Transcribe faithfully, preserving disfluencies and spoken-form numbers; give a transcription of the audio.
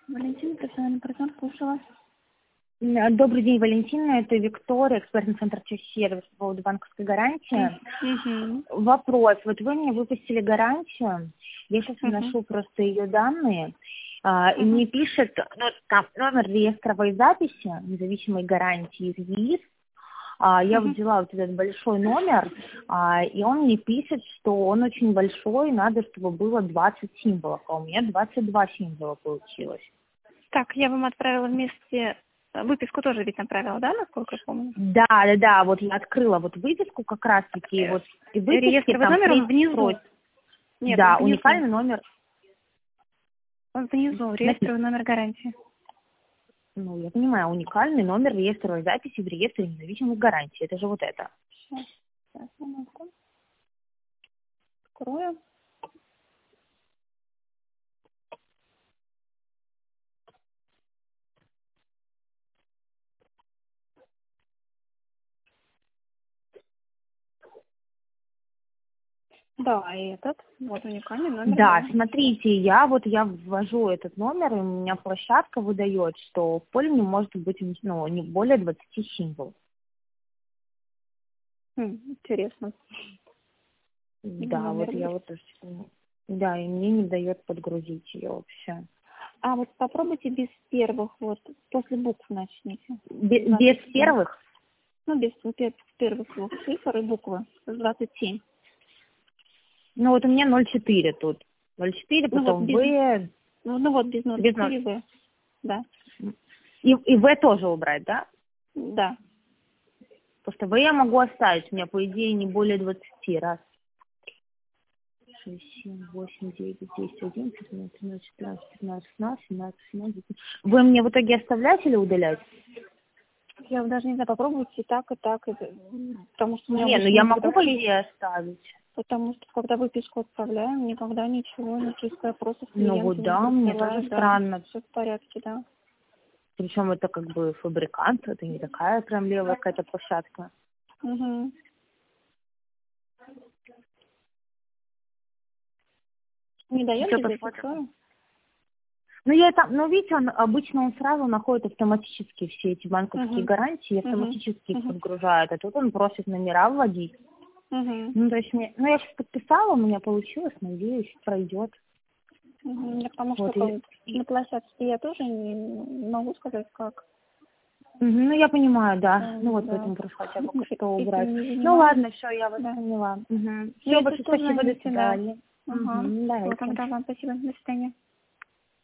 Валентина, профессиональный партнер, слушала. М, Добрый день, Валентина. Это Виктория, экспертный центр сервис по поводу банковской гарантии. Угу. Вопрос. Вот вы мне выпустили гарантию. Я сейчас Угу. вношу просто ее данные. а, И Угу. мне пишет ну, там, номер реестровой записи независимой гарантии из ЕИС. А, Я вот Угу. взяла вот этот большой номер, а, и он мне пишет, что он очень большой, надо, чтобы было двадцать символов, а у меня двадцать два символа получилось. Так, я вам отправила вместе... Выписку тоже ведь направила, да, насколько я помню? Да, да, да, вот я открыла вот выписку как раз-таки, вот и выписки Реестровый там номер, он третий внизу. строчка. Нет, он Да, внизу. уникальный номер, Он внизу, напи- реестровый номер гарантии. ну, я понимаю, уникальный номер реестровой записи в реестре независимых гарантий, это же вот это. Сейчас, сейчас, минутку. Открою. Да, и этот. Вот уникальный номер Да, гарантии. смотрите, я вот я ввожу этот номер, и у меня площадка выдает, что в поле не может быть, ну, не более двадцати символов. Хм, интересно. Да, Номер вот я есть. вот, м, да, и мне не дает подгрузить ее вообще. А вот попробуйте без первых, вот, после букв начните. Бе- Без двадцать семь. первых? Ну, без пер- первых двух цифр и буквы. двадцать семь. Ну вот у меня ноль четыре тут. ноль четыре, Ну вот потом без, В, ну, ну вот без ноль без ноль. четыре В. Да. И, и В тоже убрать, да? Да. Потому что В я могу оставить, у меня, по идее, не более двадцати раз. шесть, семь, восемь, девять, десять, одиннадцать, двенадцать, тринадцать, четырнадцать, пятнадцать, шестнадцать, семнадцать, семнадцать. Вы мне в итоге оставлять или удалять? Я даже не знаю, попробуйте и так, и так. И, потому что у меня Не, ну обычно я никогда... могу, по идее, оставить. Потому что когда выписку отправляем, никогда ничего, никаких вопросов Ну клиент вот не да, мне тоже присылает. Да, странно. все в порядке, да. Причем это как бы фабрикант, это не такая прям левая какая-то площадка. Угу. Не Все, даете посмотрим. зафиксую? Ну, я там, ну, видите, он обычно он сразу находит автоматически все эти банковские Угу. гарантии, Угу. автоматически их Угу. подгружает, а тут он просит номера вводить. Угу. Ну, то есть мне, ну, я сейчас подписала, у меня получилось, надеюсь, пройдет. Угу. Потому что Вот, как и, бы и- на площадке я тоже не не могу сказать, как. Мгм, ну, я понимаю, да. Ну, Эм, вот Да. поэтому просто хотя бы что убрать. Этим не Ну, занимаюсь. ладно, все, я вас Да. поняла. Ну, Все, если большое что, спасибо, до звоните, да. свидания. Ага. Угу, Всего давайте. доброго вам. Спасибо. До свидания.